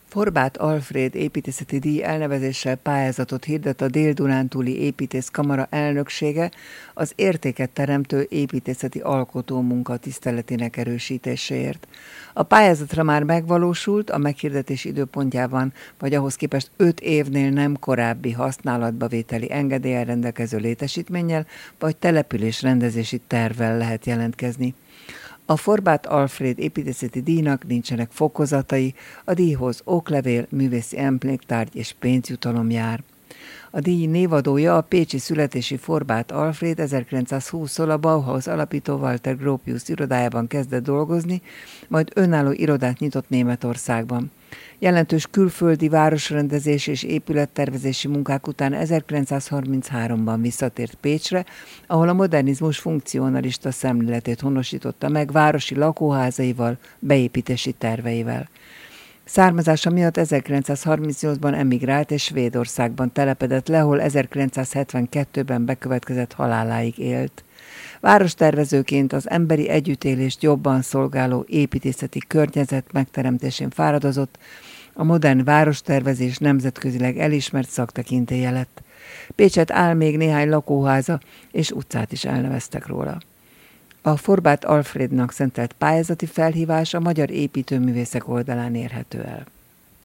Forbát Alfréd építészeti díj elnevezéssel pályázatot hirdet a Dél-Dunántúli Építészkamara elnöksége az értéket teremtő építészeti alkotómunka tiszteletének erősítéséért. A pályázatra már megvalósult, a meghirdetés időpontjában vagy ahhoz képest 5 évnél nem korábbi használatba vételi engedéllyel rendelkező létesítménnyel vagy településrendezési tervvel lehet jelentkezni. A Forbát Alfréd építészeti díjnak nincsenek fokozatai, a díjhoz oklevél, művészi emléktárgy és pénzjutalom jár. A díj névadója a pécsi születési Forbát Alfréd 1920-tól a Bauhaus alapító Walter Gropius irodájában kezdett dolgozni, majd önálló irodát nyitott Németországban. Jelentős külföldi városrendezés és épülettervezési munkák után 1933-ban visszatért Pécsre, ahol a modernizmus funkcionalista szemléletét honosította meg városi lakóházaival, beépítési terveivel. Származása miatt 1938-ban emigrált és Svédországban telepedett le, ahol 1972-ben bekövetkezett haláláig élt. Várostervezőként az emberi együttélést jobban szolgáló építészeti környezet megteremtésén fáradozott, a modern várostervezés nemzetközileg elismert szaktekintélye lett. Pécset áll még néhány lakóháza, és utcát is elneveztek róla. A Forbát Alfrédnak szentelt pályázati felhívás a Magyar Építőművészek oldalán érhető el.